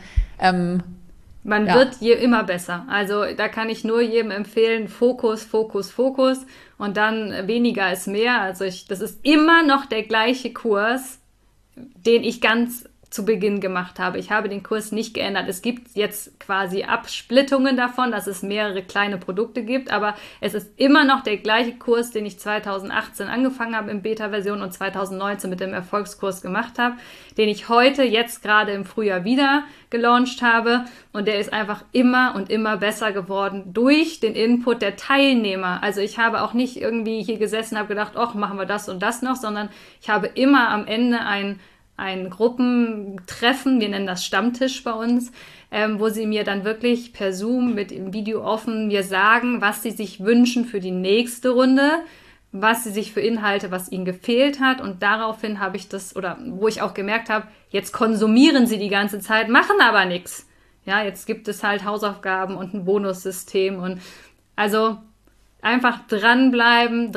B: Man wird immer besser. Also da kann ich nur jedem empfehlen, Fokus, Fokus, Fokus und dann weniger ist mehr. Also das ist immer noch der gleiche Kurs, den ich ganz zu Beginn gemacht habe. Ich habe den Kurs nicht geändert. Es gibt jetzt quasi Absplittungen davon, dass es mehrere kleine Produkte gibt, aber es ist immer noch der gleiche Kurs, den ich 2018 angefangen habe in Beta-Version und 2019 mit dem Erfolgskurs gemacht habe, den ich heute jetzt gerade im Frühjahr wieder gelauncht habe, und der ist einfach immer und immer besser geworden durch den Input der Teilnehmer. Also ich habe auch nicht irgendwie hier gesessen und habe gedacht, ach, machen wir das und das noch, sondern ich habe immer am Ende ein Gruppentreffen, wir nennen das Stammtisch bei uns, wo sie mir dann wirklich per Zoom mit dem Video offen mir sagen, was sie sich wünschen für die nächste Runde, was sie sich für Inhalte, was ihnen gefehlt hat, und daraufhin habe ich das, oder wo ich auch gemerkt habe, jetzt konsumieren sie die ganze Zeit, machen aber nichts. Ja, jetzt gibt es halt Hausaufgaben und ein Bonussystem, und also einfach dranbleiben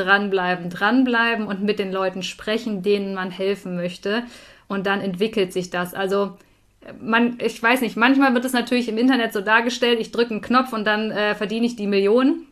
B: und mit den Leuten sprechen, denen man helfen möchte. Und dann entwickelt sich das. Also ich weiß nicht, manchmal wird es natürlich im Internet so dargestellt, ich drücke einen Knopf und dann verdiene ich die Millionen.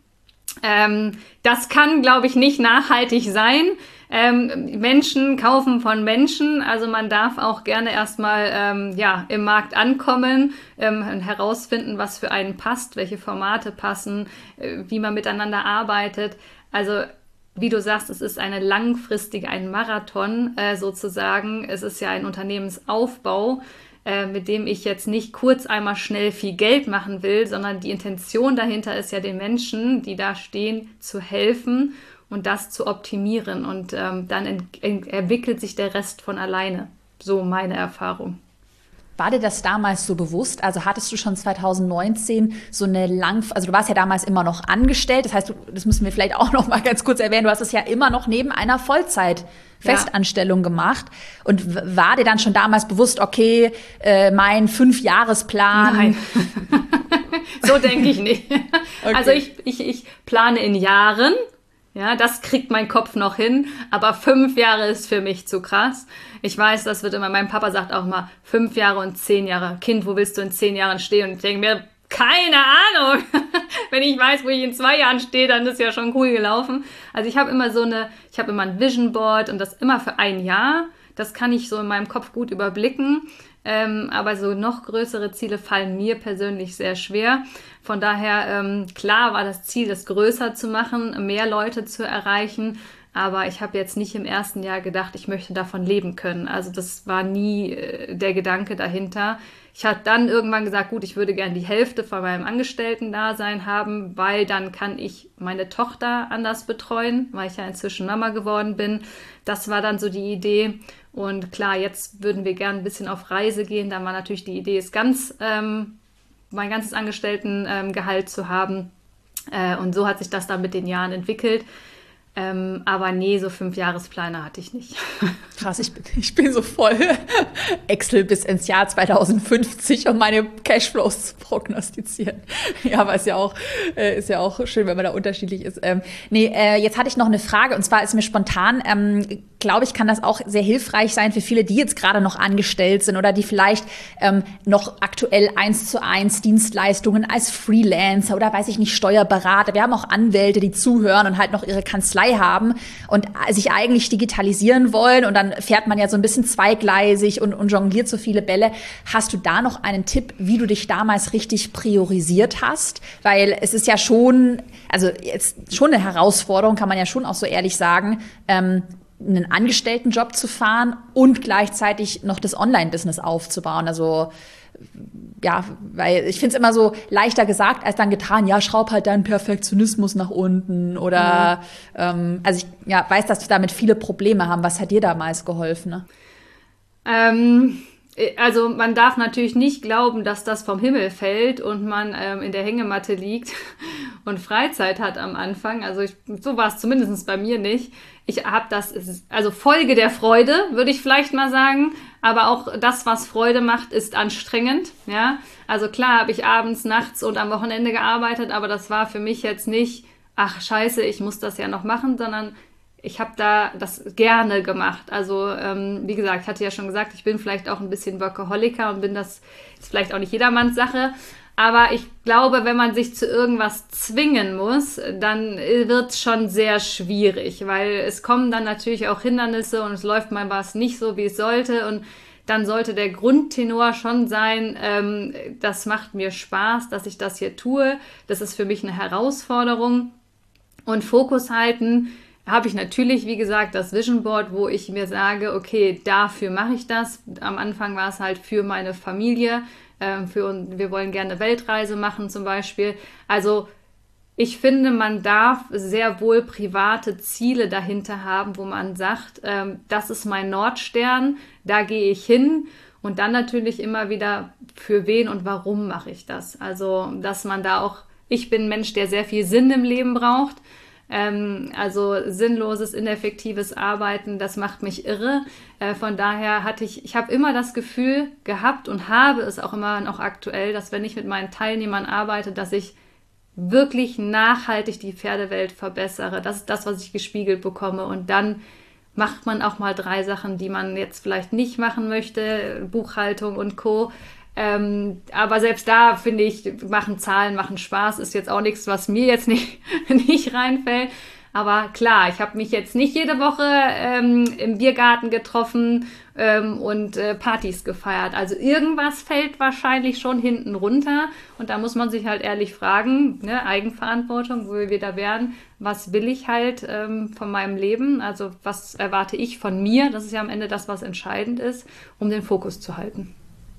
B: Das kann, glaube ich, nicht nachhaltig sein. Menschen kaufen von Menschen, also man darf auch gerne erstmal im Markt ankommen, herausfinden, was für einen passt, welche Formate passen, wie man miteinander arbeitet. Also wie du sagst, es ist ein Marathon sozusagen. Es ist ja ein Unternehmensaufbau, mit dem ich jetzt nicht kurz einmal schnell viel Geld machen will, sondern die Intention dahinter ist ja, den Menschen, die da stehen, zu helfen und das zu optimieren. Und dann entwickelt sich der Rest von alleine. So meine Erfahrung.
A: War dir das damals so bewusst? Also hattest du schon 2019 so eine also du warst ja damals immer noch angestellt, das heißt, das müssen wir vielleicht auch noch mal ganz kurz erwähnen, du hast es ja immer noch neben einer Vollzeit-Festanstellung gemacht. Und war dir dann schon damals bewusst, okay, mein 5-Jahresplan?
B: Nein, so denke ich nicht. Okay. Also ich plane in Jahren. Ja, das kriegt mein Kopf noch hin, aber 5 Jahre ist für mich zu krass. Ich weiß, das wird immer, mein Papa sagt auch mal, 5 Jahre und 10 Jahre. Kind, wo willst du in 10 Jahren stehen? Und ich denke mir, keine Ahnung. Wenn ich weiß, wo ich in 2 Jahren stehe, dann ist ja schon cool gelaufen. Also ich habe immer ein Vision Board, und das immer für 1 Jahr. Das kann ich so in meinem Kopf gut überblicken. Aber so noch größere Ziele fallen mir persönlich sehr schwer. Von daher, klar war das Ziel, das größer zu machen, mehr Leute zu erreichen. Aber ich habe jetzt nicht im ersten Jahr gedacht, ich möchte davon leben können. Also das war nie der Gedanke dahinter. Ich habe dann irgendwann gesagt, gut, ich würde gerne die Hälfte von meinem Angestellten-Dasein haben, weil dann kann ich meine Tochter anders betreuen, weil ich ja inzwischen Mama geworden bin. Das war dann so die Idee. Und klar, jetzt würden wir gerne ein bisschen auf Reise gehen. Dann war natürlich die Idee, mein ganzes Angestelltengehalt zu haben. Und so hat sich das dann mit den Jahren entwickelt. Aber nee, so 5-Jahrespläne hatte ich nicht.
A: Krass, ich bin so voll Excel bis ins Jahr 2050, um meine Cashflows zu prognostizieren. Ja, aber ist ja auch schön, wenn man da unterschiedlich ist. Jetzt hatte ich noch eine Frage, und zwar ist mir spontan, glaube ich, kann das auch sehr hilfreich sein für viele, die jetzt gerade noch angestellt sind oder die vielleicht noch aktuell 1:1 Dienstleistungen als Freelancer oder weiß ich nicht, Steuerberater. Wir haben auch Anwälte, die zuhören und halt noch ihre Kanzlei haben und sich eigentlich digitalisieren wollen, und dann fährt man ja so ein bisschen zweigleisig und jongliert so viele Bälle. Hast du da noch einen Tipp, wie du dich damals richtig priorisiert hast? Weil es ist ja schon, also jetzt schon eine Herausforderung, kann man ja schon auch so ehrlich sagen, einen Angestelltenjob zu fahren und gleichzeitig noch das Online-Business aufzubauen. Also ja, weil ich finde es immer so leichter gesagt als dann getan, ja, schraub halt deinen Perfektionismus nach unten oder also ich weiß, dass wir damit viele Probleme haben. Was hat dir damals geholfen? Ne?
B: Also man darf natürlich nicht glauben, dass das vom Himmel fällt und man in der Hängematte liegt und Freizeit hat am Anfang. Also so war es zumindest bei mir nicht. Ich habe also Folge der Freude, würde ich vielleicht mal sagen. Aber auch das, was Freude macht, ist anstrengend. Ja, also klar habe ich abends, nachts und am Wochenende gearbeitet, aber das war für mich jetzt nicht, ach scheiße, ich muss das ja noch machen, sondern ich habe da das gerne gemacht. Also wie gesagt, ich hatte ja schon gesagt, ich bin vielleicht auch ein bisschen Workaholiker und das ist vielleicht auch nicht jedermanns Sache. Aber ich glaube, wenn man sich zu irgendwas zwingen muss, dann wird es schon sehr schwierig, weil es kommen dann natürlich auch Hindernisse und es läuft mal was nicht so, wie es sollte. Und dann sollte der Grundtenor schon sein, das macht mir Spaß, dass ich das hier tue. Das ist für mich eine Herausforderung. Und Fokus halten habe ich natürlich, wie gesagt, das Vision Board, wo ich mir sage, okay, dafür mache ich das. Am Anfang war es halt für meine Familie, wir wollen gerne eine Weltreise machen zum Beispiel. Also ich finde, man darf sehr wohl private Ziele dahinter haben, wo man sagt, das ist mein Nordstern, da gehe ich hin. Und dann natürlich immer wieder, für wen und warum mache ich das? Also, dass man da auch, ich bin ein Mensch, der sehr viel Sinn im Leben braucht. Also sinnloses, ineffektives Arbeiten, das macht mich irre. Von daher ich habe immer das Gefühl gehabt und habe es auch immer noch aktuell, dass wenn ich mit meinen Teilnehmern arbeite, dass ich wirklich nachhaltig die Pferdewelt verbessere. Das ist das, was ich gespiegelt bekomme. Und dann macht man auch mal 3 Sachen, die man jetzt vielleicht nicht machen möchte, Buchhaltung und Co. Aber selbst da, finde ich, Zahlen machen Spaß, ist jetzt auch nichts, was mir jetzt nicht reinfällt. Aber klar, ich habe mich jetzt nicht jede Woche im Biergarten getroffen und Partys gefeiert. Also irgendwas fällt wahrscheinlich schon hinten runter. Und da muss man sich halt ehrlich fragen, ne, Eigenverantwortung, wo wir wieder wären, was will ich halt von meinem Leben? Also was erwarte ich von mir? Das ist ja am Ende das, was entscheidend ist, um den Fokus zu halten.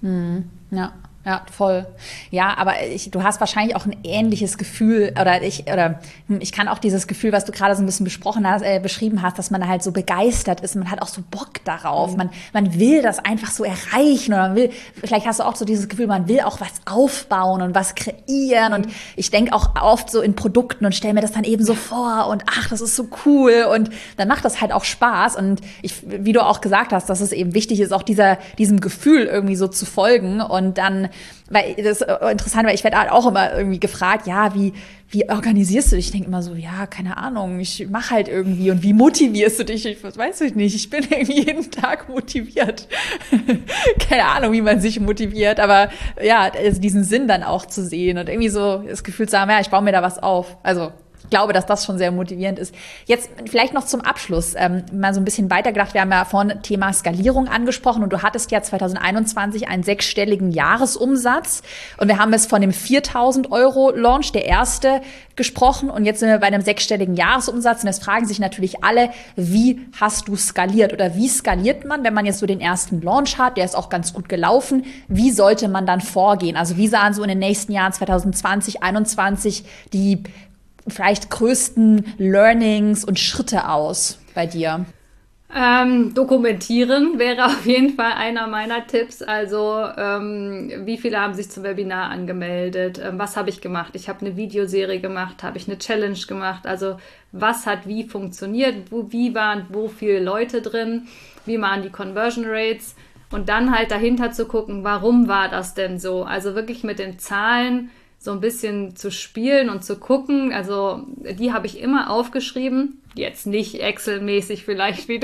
A: Ja, voll. Ja, aber du hast wahrscheinlich auch ein ähnliches Gefühl ich kann auch dieses Gefühl, was du gerade so ein bisschen beschrieben hast, dass man halt so begeistert ist, man hat auch so Bock darauf, man will das einfach so erreichen oder vielleicht hast du auch so dieses Gefühl, man will auch was aufbauen und was kreieren und ich denke auch oft so in Produkten und stelle mir das dann eben so vor und ach, das ist so cool und dann macht das halt auch Spaß und wie du auch gesagt hast, dass es eben wichtig ist, auch diesem Gefühl irgendwie so zu folgen und dann weil das ist interessant, weil ich werde halt auch immer irgendwie gefragt, ja, wie organisierst du dich? Ich denke immer so, ja, keine Ahnung, ich mache halt irgendwie. Und wie motivierst du dich? Weiß ich nicht. Ich bin irgendwie jeden Tag motiviert. Keine Ahnung, wie man sich motiviert. Aber ja, also diesen Sinn dann auch zu sehen und irgendwie so das Gefühl zu haben, ja, ich baue mir da was auf. Also ich glaube, dass das schon sehr motivierend ist. Jetzt vielleicht noch zum Abschluss mal so ein bisschen weitergedacht. Wir haben ja vorhin Thema Skalierung angesprochen und du hattest ja 2021 einen 6-stelligen Jahresumsatz und wir haben es von dem 4.000 € Launch, der erste, gesprochen und jetzt sind wir bei einem 6-stelligen Jahresumsatz und jetzt fragen sich natürlich alle, wie hast du skaliert oder wie skaliert man, wenn man jetzt so den ersten Launch hat, der ist auch ganz gut gelaufen, wie sollte man dann vorgehen? Also wie sahen so in den nächsten Jahren 2020, 2021 die vielleicht größten Learnings und Schritte aus bei dir?
B: Dokumentieren wäre auf jeden Fall einer meiner Tipps. Also wie viele haben sich zum Webinar angemeldet? Was habe ich gemacht? Ich habe eine Videoserie gemacht, habe ich eine Challenge gemacht? Also was hat wie funktioniert? Wie waren wo viele Leute drin? Wie waren die Conversion Rates? Und dann halt dahinter zu gucken, warum war das denn so? Also wirklich mit den Zahlen so ein bisschen zu spielen und zu gucken. Also die habe ich immer aufgeschrieben. Jetzt nicht Excel-mäßig vielleicht wie du.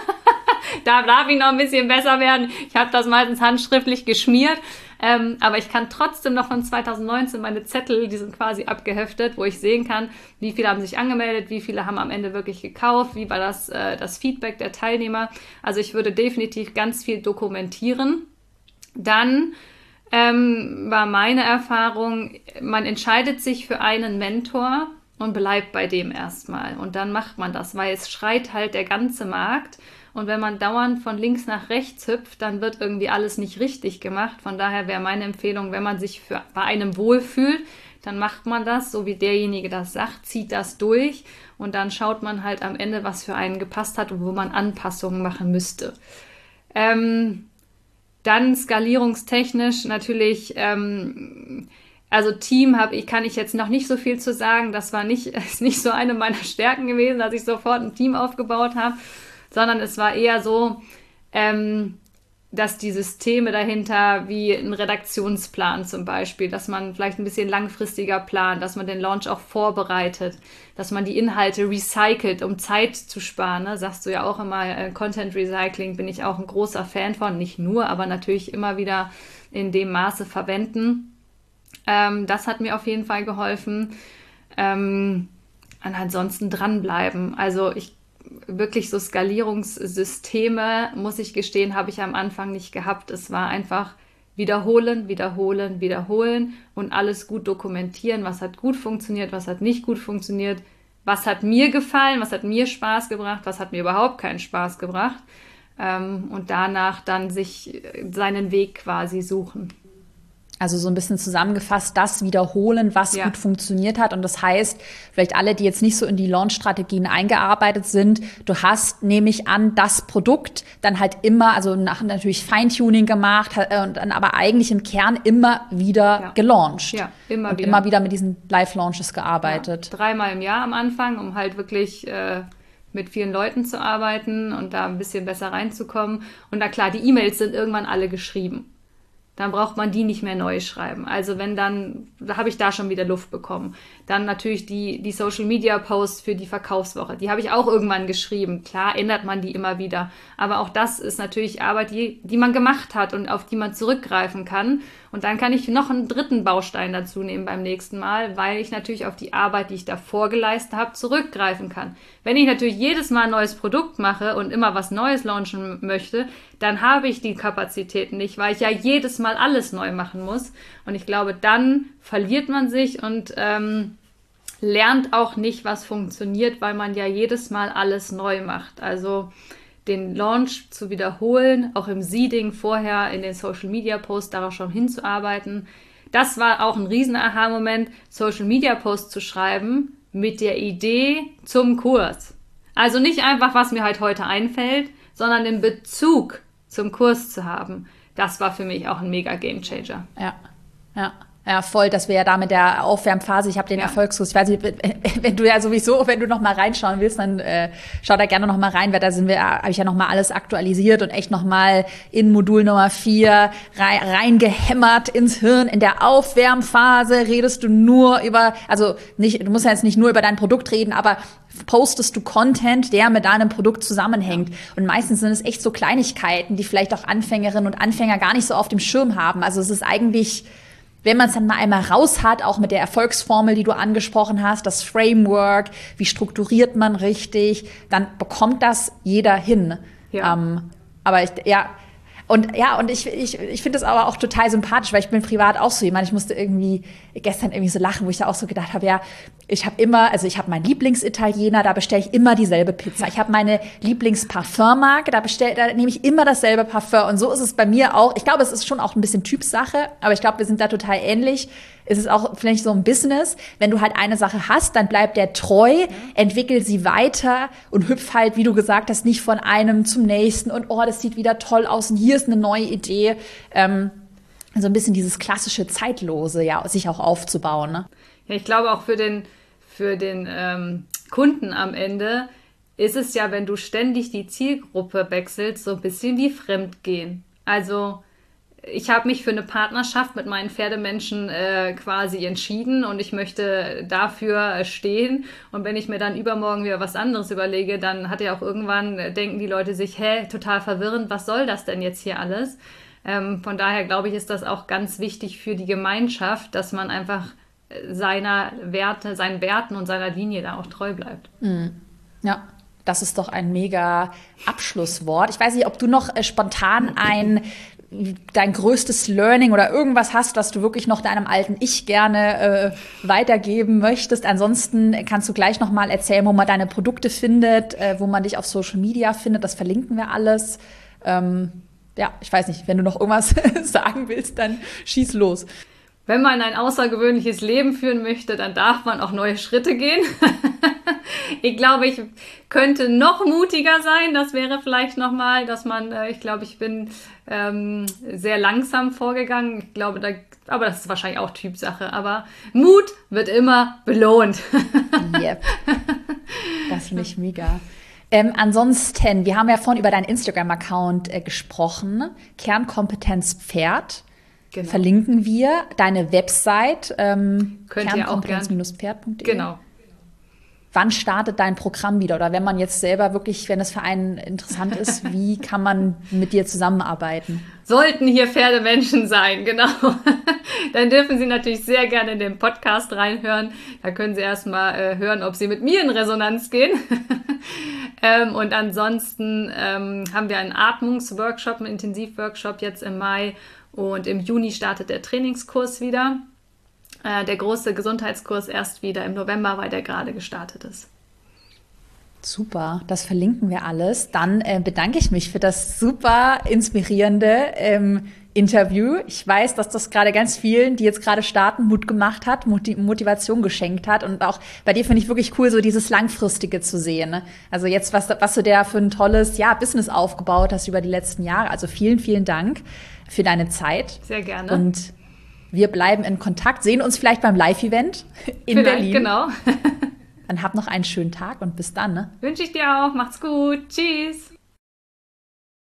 B: Da darf ich noch ein bisschen besser werden. Ich habe das meistens handschriftlich geschmiert. Aber ich kann trotzdem noch von 2019 meine Zettel, die sind quasi abgeheftet, wo ich sehen kann, wie viele haben sich angemeldet, wie viele haben am Ende wirklich gekauft, wie war das Feedback der Teilnehmer. Also ich würde definitiv ganz viel dokumentieren. Dann war meine Erfahrung, man entscheidet sich für einen Mentor und bleibt bei dem erstmal. Und dann macht man das, weil es schreit halt der ganze Markt. Und wenn man dauernd von links nach rechts hüpft, dann wird irgendwie alles nicht richtig gemacht. Von daher wäre meine Empfehlung, wenn man sich bei einem wohlfühlt, dann macht man das, so wie derjenige das sagt, zieht das durch. Und dann schaut man halt am Ende, was für einen gepasst hat und wo man Anpassungen machen müsste. Dann skalierungstechnisch natürlich, also Team kann ich jetzt noch nicht so viel zu sagen. Das ist nicht so eine meiner Stärken gewesen, dass ich sofort ein Team aufgebaut habe, sondern es war eher so, dass die Systeme dahinter, wie ein Redaktionsplan zum Beispiel, dass man vielleicht ein bisschen langfristiger plant, dass man den Launch auch vorbereitet, dass man die Inhalte recycelt, um Zeit zu sparen. Ne? Sagst du ja auch immer, Content Recycling bin ich auch ein großer Fan von, nicht nur, aber natürlich immer wieder in dem Maße verwenden. Das hat mir auf jeden Fall geholfen. Und ansonsten dranbleiben. Also wirklich so Skalierungssysteme, muss ich gestehen, habe ich am Anfang nicht gehabt. Es war einfach wiederholen, wiederholen, wiederholen und alles gut dokumentieren. Was hat gut funktioniert, was hat nicht gut funktioniert, was hat mir gefallen, was hat mir Spaß gebracht, was hat mir überhaupt keinen Spaß gebracht. Und danach dann sich seinen Weg quasi suchen.
A: Also so ein bisschen zusammengefasst, das wiederholen, was gut funktioniert hat. Und das heißt, vielleicht alle, die jetzt nicht so in die Launch-Strategien eingearbeitet sind, du hast, nehme ich an, das Produkt dann halt immer, also natürlich Feintuning gemacht und dann aber eigentlich im Kern immer wieder gelauncht.
B: Ja,
A: immer wieder mit diesen Live-Launches gearbeitet.
B: Ja, 3-mal im Jahr am Anfang, um halt wirklich mit vielen Leuten zu arbeiten und da ein bisschen besser reinzukommen. Und na klar, die E-Mails sind irgendwann alle geschrieben. Dann braucht man die nicht mehr neu schreiben. Also da habe ich da schon wieder Luft bekommen. Dann natürlich die Social-Media-Posts für die Verkaufswoche. Die habe ich auch irgendwann geschrieben. Klar ändert man die immer wieder. Aber auch das ist natürlich Arbeit, die man gemacht hat und auf die man zurückgreifen kann. Und dann kann ich noch einen dritten Baustein dazu nehmen beim nächsten Mal, weil ich natürlich auf die Arbeit, die ich davor geleistet habe, zurückgreifen kann. Wenn ich natürlich jedes Mal ein neues Produkt mache und immer was Neues launchen möchte, dann habe ich die Kapazitäten nicht, weil ich ja jedes Mal alles neu machen muss. Und ich glaube, dann verliert man sich und lernt auch nicht, was funktioniert, weil man ja jedes Mal alles neu macht. Also den Launch zu wiederholen, auch im Seeding vorher in den Social-Media-Posts darauf schon hinzuarbeiten. Das war auch ein riesen Aha-Moment, Social-Media-Posts zu schreiben mit der Idee zum Kurs. Also nicht einfach, was mir halt heute einfällt, sondern den Bezug zum Kurs zu haben. Das war für mich auch ein mega Game-Changer.
A: Ja, voll, das wäre ja da mit der Aufwärmphase, ich habe den Erfolgskurs, ich weiß nicht, wenn du noch mal reinschauen willst, dann schau da gerne noch mal rein, weil da habe ich ja noch mal alles aktualisiert und echt noch mal in Modul Nummer 4 reingehämmert ins Hirn. In der Aufwärmphase redest du nur über, also nicht, du musst ja jetzt nicht nur über dein Produkt reden, aber postest du Content, der mit deinem Produkt zusammenhängt. Und meistens sind es echt so Kleinigkeiten, die vielleicht auch Anfängerinnen und Anfänger gar nicht so auf dem Schirm haben. Also es ist eigentlich, wenn man es dann mal einmal raus hat, auch mit der Erfolgsformel, die du angesprochen hast, das Framework, wie strukturiert man richtig, dann bekommt das jeder hin.
B: Ja.
A: Aber ich finde das aber auch total sympathisch, weil ich bin privat auch so jemand. Ich musste gestern so lachen, wo ich da auch so gedacht habe, ja, ich habe meinen Lieblingsitaliener, da bestelle ich immer dieselbe Pizza. Ich habe meine Lieblingsparfummarke, da nehme ich immer dasselbe Parfum. Und so ist es bei mir auch. Ich glaube, es ist schon auch ein bisschen Typsache, aber ich glaube, wir sind da total ähnlich. Es ist auch vielleicht so ein Business. Wenn du halt eine Sache hast, dann bleib der treu, entwickel sie weiter und hüpf halt, wie du gesagt hast, nicht von einem zum nächsten und das sieht wieder toll aus und hier ist eine neue Idee. So ein bisschen dieses klassische Zeitlose, sich auch aufzubauen. Ne?
B: Ja, ich glaube auch für den Kunden am Ende ist es ja, wenn du ständig die Zielgruppe wechselst, so ein bisschen wie Fremdgehen. Also ich habe mich für eine Partnerschaft mit meinen Pferdemenschen quasi entschieden und ich möchte dafür stehen. Und wenn ich mir dann übermorgen wieder was anderes überlege, dann denken die Leute sich, total verwirrend, was soll das denn jetzt hier alles? Von daher glaube ich, ist das auch ganz wichtig für die Gemeinschaft, dass man einfach seinen Werten und seiner Linie da auch treu bleibt.
A: Ja, das ist doch ein mega Abschlusswort. Ich weiß nicht, ob du noch spontan dein größtes Learning oder irgendwas hast, was du wirklich noch deinem alten Ich gerne weitergeben möchtest. Ansonsten kannst du gleich noch mal erzählen, wo man deine Produkte findet, wo man dich auf Social Media findet. Das verlinken wir alles. Ich weiß nicht, wenn du noch irgendwas sagen willst, dann schieß los.
B: Wenn man ein außergewöhnliches Leben führen möchte, dann darf man auch neue Schritte gehen. Ich glaube, ich könnte noch mutiger sein. Das wäre vielleicht nochmal, dass ich bin sehr langsam vorgegangen. Ich glaube, aber das ist wahrscheinlich auch Typsache. Aber Mut wird immer belohnt.
A: Yep. Das finde ich mega. Ansonsten, wir haben ja vorhin über deinen Instagram-Account gesprochen. Kernkompetenz Pferd. Genau. Verlinken wir deine Website, kernkompetenz-pferd.de.
B: Genau.
A: Wann startet dein Programm wieder? Oder wenn man jetzt selber wirklich, wenn es für einen interessant ist, wie kann man mit dir zusammenarbeiten?
B: Sollten hier Pferdemenschen sein, genau. Dann dürfen Sie natürlich sehr gerne in den Podcast reinhören. Da können Sie erstmal hören, ob Sie mit mir in Resonanz gehen. Und ansonsten haben wir einen Atmungsworkshop, einen Intensivworkshop jetzt im Mai und im Juni startet der Trainingskurs wieder. Der große Gesundheitskurs erst wieder im November, weil der gerade gestartet ist.
A: Super, das verlinken wir alles. Dann bedanke ich mich für das super inspirierende Interview. Ich weiß, dass das gerade ganz vielen, die jetzt gerade starten, Mut gemacht hat, Motivation geschenkt hat. Und auch bei dir finde ich wirklich cool, so dieses Langfristige zu sehen. Ne? Also jetzt, was du da für ein tolles Business aufgebaut hast über die letzten Jahre. Also vielen, vielen Dank für deine Zeit.
B: Sehr gerne.
A: Und wir bleiben in Kontakt, sehen uns vielleicht beim Live-Event in Berlin.
B: Genau.
A: Dann hab noch einen schönen Tag und bis dann. Ne?
B: Wünsche ich dir auch. Macht's gut. Tschüss.